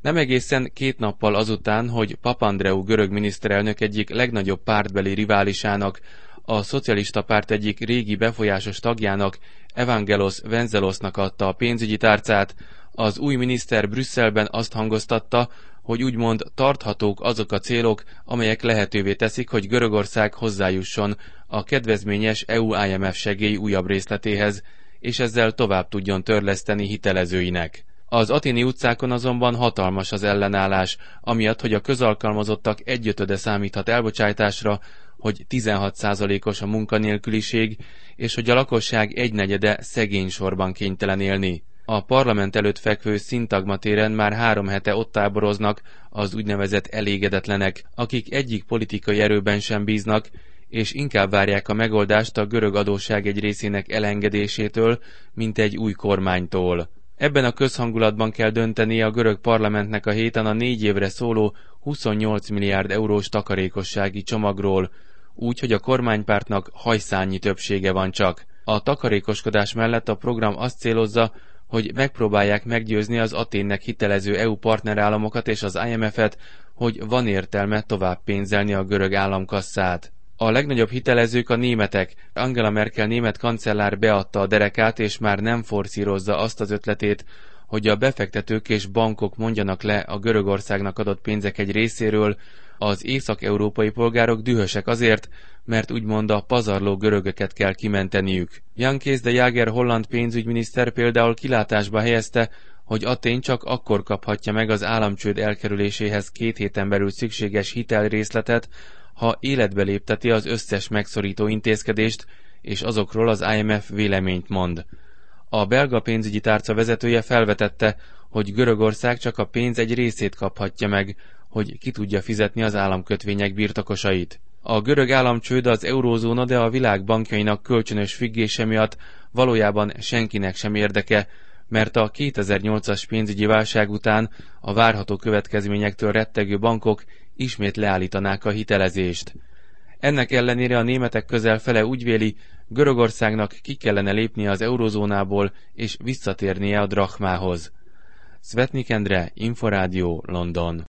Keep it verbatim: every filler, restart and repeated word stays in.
Nem egészen két nappal azután, hogy Papandreou görög miniszterelnök egyik legnagyobb pártbeli riválisának, a szocialista párt egyik régi befolyásos tagjának, Evangelos Venizelosnak adta a pénzügyi tárcát, az új miniszter Brüsszelben azt hangoztatta, hogy úgymond tarthatók azok a célok, amelyek lehetővé teszik, hogy Görögország hozzájusson a kedvezményes é u-i em ef segély újabb részletéhez, és ezzel tovább tudjon törleszteni hitelezőinek. Az athéni utcákon azonban hatalmas az ellenállás, amiatt, hogy a közalkalmazottak egyötöde számíthat elbocsátásra, hogy tizenhat százalékos a munkanélküliség, és hogy a lakosság egynegyede szegény sorban kénytelen élni. A parlament előtt fekvő Szintagma téren már három hete ott táboroznak az úgynevezett elégedetlenek, akik egyik politikai erőben sem bíznak, és inkább várják a megoldást a görög adósság egy részének elengedésétől, mint egy új kormánytól. Ebben a közhangulatban kell döntenie a görög parlamentnek a héten a négy évre szóló huszonnyolc milliárd eurós takarékossági csomagról, úgy, hogy a kormánypártnak hajszányi többsége van csak. A takarékoskodás mellett a program azt célozza, hogy megpróbálják meggyőzni az Athénnek hitelező é u partnerállamokat és az i em ef-et, hogy van értelme tovább pénzelni a görög államkasszát. A legnagyobb hitelezők a németek. Angela Merkel német kancellár beadta a derekát, és már nem forszírozza azt az ötletét, hogy a befektetők és bankok mondjanak le a Görögországnak adott pénzek egy részéről, az észak-európai polgárok dühösek azért, mert úgymond a pazarló görögöket kell kimenteniük. Jan Kees de Jager holland pénzügyminiszter például kilátásba helyezte, hogy Athén csak akkor kaphatja meg az államcsőd elkerüléséhez két héten belül szükséges hitelrészletet, ha életbe lépteti az összes megszorító intézkedést, és azokról az i em ef véleményt mond. A belga pénzügyi tárca vezetője felvetette, hogy Görögország csak a pénz egy részét kaphatja meg, hogy ki tudja fizetni az államkötvények birtokosait. A görög államcsőd az eurózóna, de a világ bankjainak kölcsönös függése miatt valójában senkinek sem érdeke, mert a kétezer-nyolcas pénzügyi válság után a várható következményektől rettegő bankok ismét leállítanák a hitelezést. Ennek ellenére a németek közel fele úgy véli, Görögországnak ki kellene lépnie az eurózónából és visszatérnie a drachmához. Szvetnik Endre, Inforádió, London.